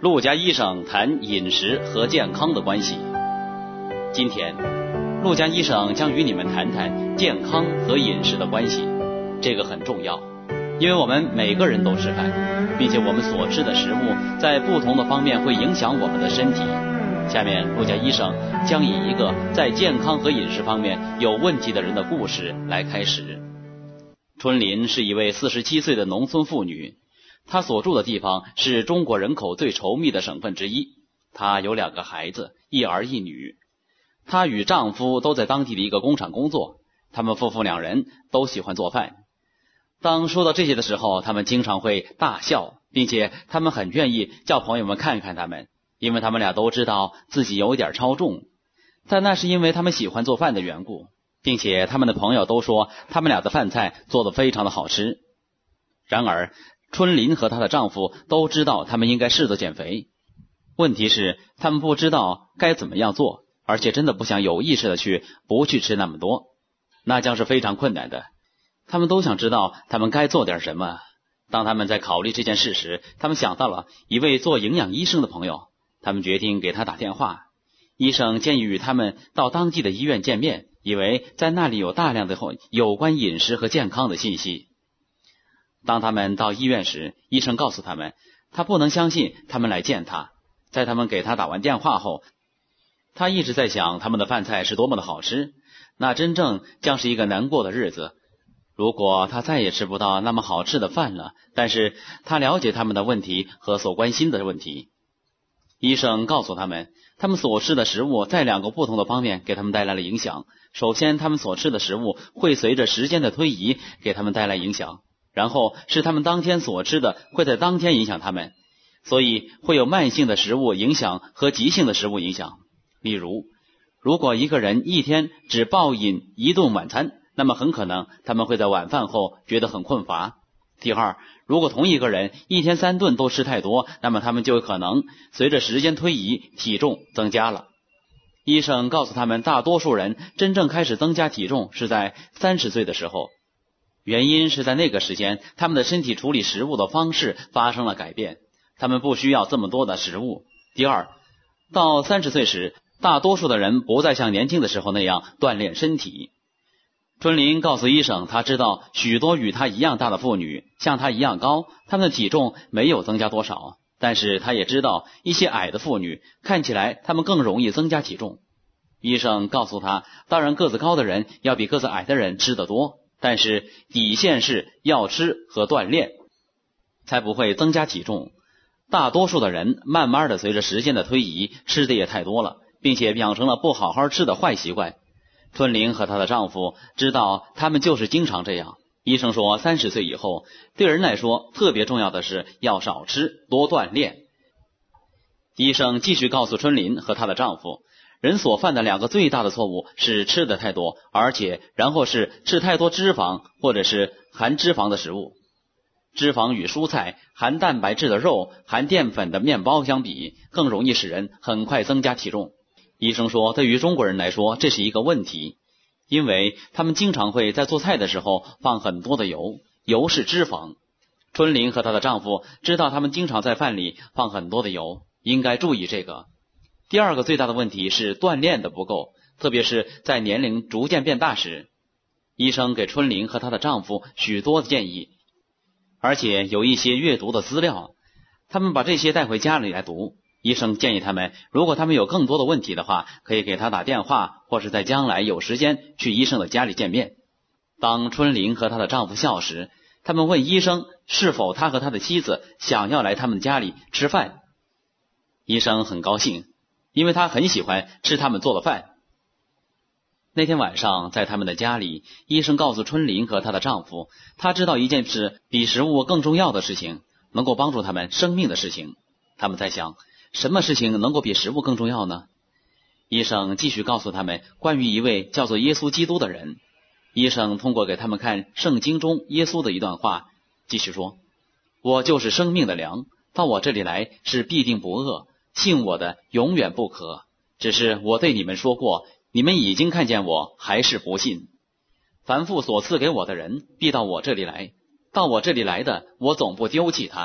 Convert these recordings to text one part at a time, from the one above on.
陆家医生谈饮食和健康的关系。今天，陆家医生将与你们谈谈健康和饮食的关系。这个很重要，因为我们每个人都吃饭，并且我们所吃的食物在不同的方面会影响我们的身体。下面，陆家医生将以一个在健康和饮食方面有问题的人的故事来开始。春林是一位47岁的农村妇女。她所住的地方是中国人口最稠密的省份之一。她有2个孩子，一儿一女。她与丈夫都在当地的一个工厂工作，他们夫妇2人都喜欢做饭。当说到这些的时候，他们经常会大笑，并且他们很愿意叫朋友们看看他们，因为他们俩都知道自己有一点超重，但那是因为他们喜欢做饭的缘故，并且他们的朋友都说他们俩的饭菜做得非常的好吃。然而春林和她的丈夫都知道他们应该试着减肥，问题是他们不知道该怎么样做，而且真的不想有意识的不去吃那么多，那将是非常困难的。他们都想知道他们该做点什么。当他们在考虑这件事时，他们想到了一位做营养医生的朋友，他们决定给他打电话。医生建议与他们到当地的医院见面，以为在那里有大量的有关饮食和健康的信息。当他们到医院时，医生告诉他们，他不能相信他们来见他。在他们给他打完电话后，他一直在想他们的饭菜是多么的好吃，那真正将是一个难过的日子。如果他再也吃不到那么好吃的饭了，但是他了解他们的问题和所关心的问题。医生告诉他们，他们所吃的食物在2个不同的方面给他们带来了影响。首先，他们所吃的食物会随着时间的推移给他们带来影响，然后是他们当天所吃的会在当天影响他们，所以会有慢性的食物影响和急性的食物影响。例如，如果一个人一天只暴饮1顿晚餐，那么很可能他们会在晚饭后觉得很困乏。第二，如果同一个人一天3顿都吃太多，那么他们就有可能随着时间推移体重增加了。医生告诉他们，大多数人真正开始增加体重是在30岁的时候，原因是在那个时间他们的身体处理食物的方式发生了改变，他们不需要这么多的食物。第二，到30岁时，大多数的人不再像年轻的时候那样锻炼身体。春林告诉医生，他知道许多与他一样大的妇女像他一样高，他们的体重没有增加多少，但是他也知道一些矮的妇女看起来他们更容易增加体重。医生告诉他，当然个子高的人要比个子矮的人吃得多，但是底线是要吃和锻炼，才不会增加体重。大多数的人慢慢的随着时间的推移吃的也太多了，并且养成了不好好吃的坏习惯。春林和她的丈夫知道他们就是经常这样。医生说30岁以后对人来说特别重要的是要少吃多锻炼。医生继续告诉春林和她的丈夫，人所犯的2个最大的错误是吃的太多，然后是吃太多脂肪或者是含脂肪的食物。脂肪与蔬菜、含蛋白质的肉、含淀粉的面包相比，更容易使人很快增加体重。医生说，对于中国人来说，这是一个问题，因为他们经常会在做菜的时候放很多的油，油是脂肪。春林和她的丈夫知道他们经常在饭里放很多的油，应该注意这个。第2个最大的问题是锻炼的不够，特别是在年龄逐渐变大时。医生给春林和她的丈夫许多的建议，而且有一些阅读的资料，他们把这些带回家里来读。医生建议他们，如果他们有更多的问题的话，可以给他打电话，或是在将来有时间去医生的家里见面。当春林和她的丈夫笑时，他们问医生是否他和他的妻子想要来他们家里吃饭。医生很高兴，因为他很喜欢吃他们做的饭。那天晚上在他们的家里，医生告诉春林和她的丈夫，他知道一件事比食物更重要的事情，能够帮助他们生命的事情。他们在想，什么事情能够比食物更重要呢？医生继续告诉他们关于一位叫做耶稣基督的人。医生通过给他们看圣经中耶稣的一段话，继续说，我就是生命的粮，到我这里来是必定不饿，信我的永远不渴。只是我对你们说过，你们已经看见我，还是不信。凡父所赐给我的人必到我这里来，到我这里来的，我总不丢弃他。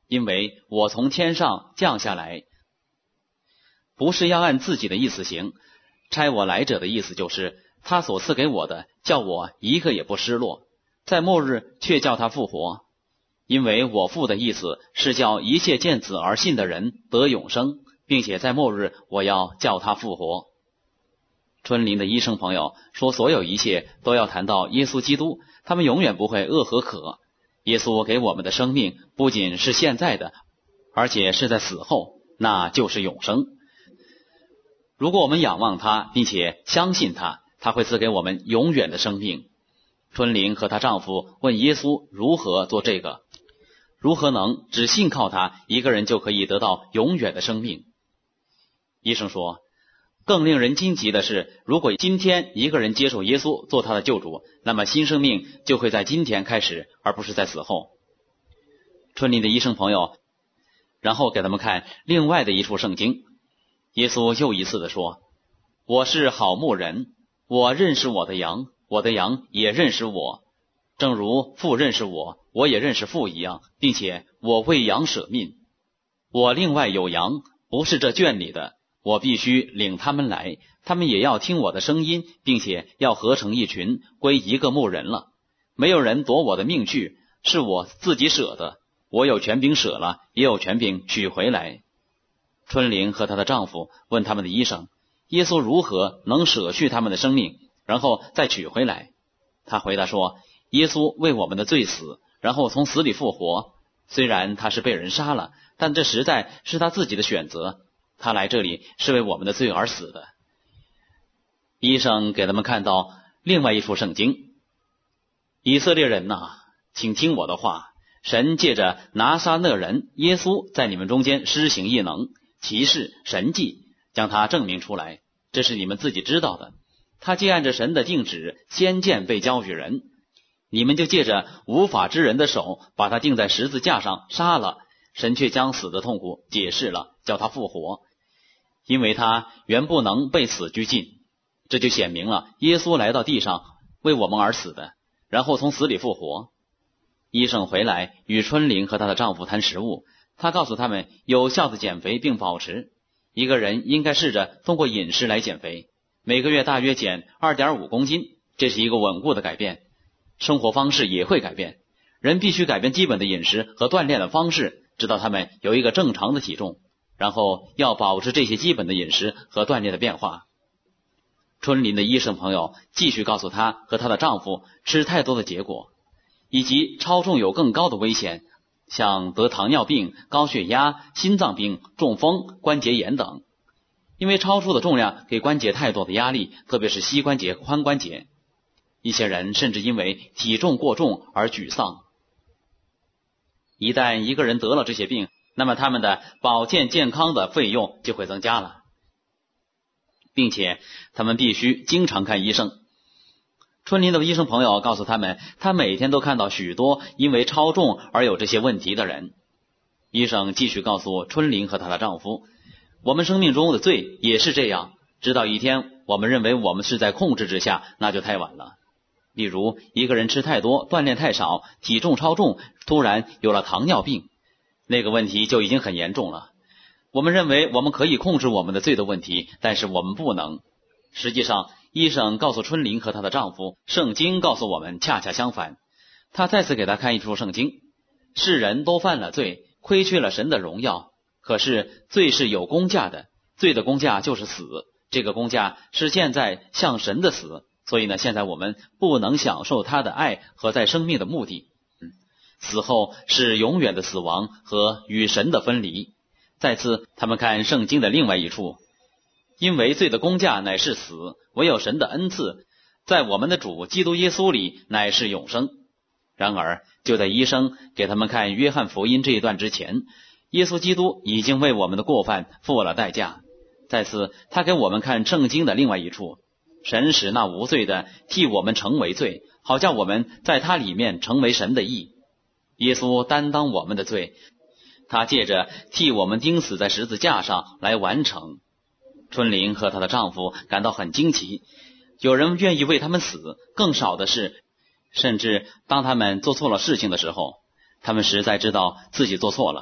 因为我从天上降下来，不是要按自己的意思行，差我来者的意思就是他所赐给我的，叫我一个也不失落，在末日却叫他复活。因为我父的意思是叫一切见子而信的人得永生，并且在末日我要叫他复活。春林的医生朋友说，所有一切都要谈到耶稣基督，他们永远不会饿和渴。耶稣给我们的生命不仅是现在的，而且是在死后，那就是永生。如果我们仰望他，并且相信他，他会赐给我们永远的生命。春玲和她丈夫问耶稣如何做这个，如何能只信靠他一个人就可以得到永远的生命？医生说，更令人惊奇的是，如果今天一个人接受耶稣做他的救主，那么新生命就会在今天开始，而不是在死后。春林的医生朋友然后给他们看另外的一处圣经，耶稣又一次地说，我是好牧人，我认识我的羊，我的羊也认识我，正如父认识我，我也认识父一样，并且我为羊舍命。我另外有羊，不是这圈里的，我必须领他们来，他们也要听我的声音，并且要合成一群，归一个牧人了。没有人夺我的命去，是我自己舍的，我有权柄舍了，也有权柄取回来。春玲和她的丈夫问他们的医生，耶稣如何能舍去他们的生命，然后再取回来？他回答说，耶稣为我们的罪死，然后从死里复活。虽然他是被人杀了，但这实在是他自己的选择，他来这里是为我们的罪而死的。医生给他们看到另外一处圣经，以色列人哪，请听我的话，神借着拿撒勒人耶稣在你们中间施行异能、奇事、神迹，将他证明出来，这是你们自己知道的。他既按着神的定旨先见被交与人，你们就借着无法之人的手把他钉在十字架上杀了，神却将死的痛苦解释了，叫他复活，因为他原不能被死拘禁。这就显明了耶稣来到地上为我们而死的，然后从死里复活。医生回来与春玲和她的丈夫谈食物，他告诉他们有效的减肥并保持。一个人应该试着通过饮食来减肥，每个月大约减 2.5 公斤，这是一个稳固的改变。生活方式也会改变，人必须改变基本的饮食和锻炼的方式，直到他们有一个正常的体重，然后要保持这些基本的饮食和锻炼的变化。春林的医生朋友继续告诉她和她的丈夫吃太多的结果，以及超重有更高的危险，像得糖尿病、高血压、心脏病、中风、关节炎等。因为超出的重量给关节太多的压力，特别是膝关节、髋关节。一些人甚至因为体重过重而沮丧。一旦一个人得了这些病，那么他们的保健健康的费用就会增加了，并且他们必须经常看医生。春林的医生朋友告诉他们，他每天都看到许多因为超重而有这些问题的人。医生继续告诉春林和她的丈夫，我们生命中的罪也是这样，直到一天我们认为我们是在控制之下，那就太晚了。例如一个人吃太多、锻炼太少、体重超重，突然有了糖尿病，那个问题就已经很严重了。我们认为我们可以控制我们的罪的问题，但是我们不能。实际上医生告诉春玲和她的丈夫，圣经告诉我们恰恰相反。他再次给他看一处圣经，世人都犯了罪，亏缺了神的荣耀，可是罪是有工价的，罪的工价就是死，这个工价是现在向神的死，所以呢，现在我们不能享受他的爱和在生命的目的。死后是永远的死亡和与神的分离。再次他们看圣经的另外一处，因为罪的工价乃是死，唯有神的恩赐在我们的主基督耶稣里乃是永生。然而就在医生给他们看约翰福音这一段之前，耶稣基督已经为我们的过犯付了代价。再次他给我们看圣经的另外一处，神使那无罪的替我们成为罪，好叫我们在他里面成为神的义。耶稣担当我们的罪，他借着替我们钉死在十字架上来完成。春玲和她的丈夫感到很惊奇，有人愿意为他们死，更少的是，甚至当他们做错了事情的时候，他们实在知道自己做错了，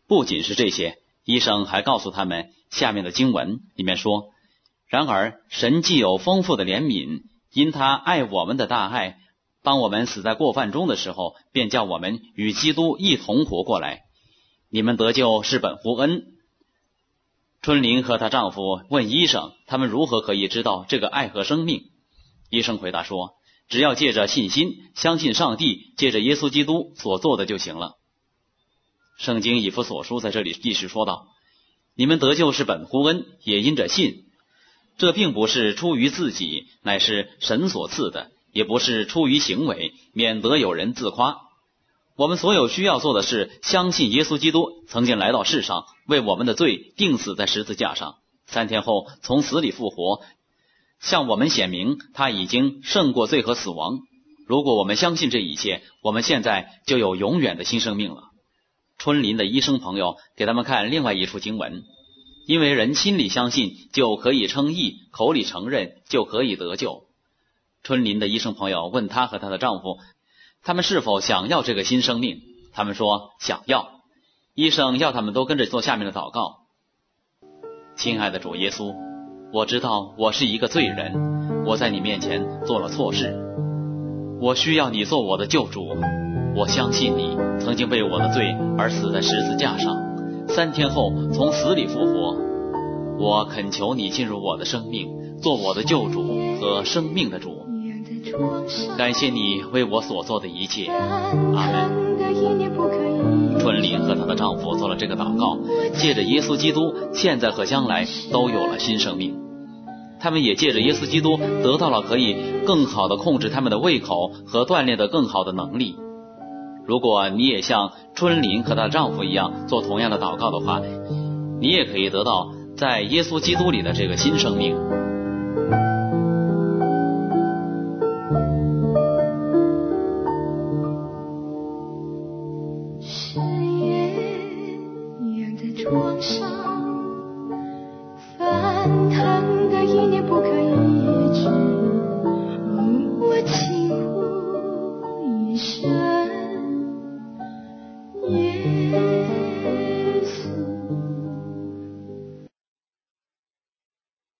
不仅是这些，医生还告诉他们下面的经文里面说，然而神既有丰富的怜悯，因他爱我们的大爱，当我们死在过犯中的时候，便叫我们与基督一同活过来。你们得救是本乎恩。春林和她丈夫问医生，他们如何可以知道这个爱和生命？医生回答说，只要借着信心，相信上帝借着耶稣基督所做的就行了。圣经以弗所书在这里继续说道，你们得救是本乎恩，也因着信。这并不是出于自己，乃是神所赐的，也不是出于行为，免得有人自夸。我们所有需要做的是相信耶稣基督曾经来到世上，为我们的罪钉死在十字架上，3天后从死里复活，向我们显明他已经胜过罪和死亡。如果我们相信这一切，我们现在就有永远的新生命了。春林的医生朋友给他们看另外一处经文，因为人心里相信就可以称义，口里承认就可以得救。春林的医生朋友问她和她的丈夫，他们是否想要这个新生命？他们说想要。医生要他们都跟着做下面的祷告。亲爱的主耶稣，我知道我是一个罪人，我在你面前做了错事，我需要你做我的救主。我相信你曾经为我的罪而死在十字架上，3天后从死里复活。我恳求你进入我的生命，做我的救主和生命的主。感谢你为我所做的一切，阿门。春林和她的丈夫做了这个祷告，借着耶稣基督，现在和将来都有了新生命。他们也借着耶稣基督得到了可以更好的控制他们的胃口和锻炼的更好的能力。如果你也像春林和她的丈夫一样做同样的祷告的话，你也可以得到在耶稣基督里的这个新生命。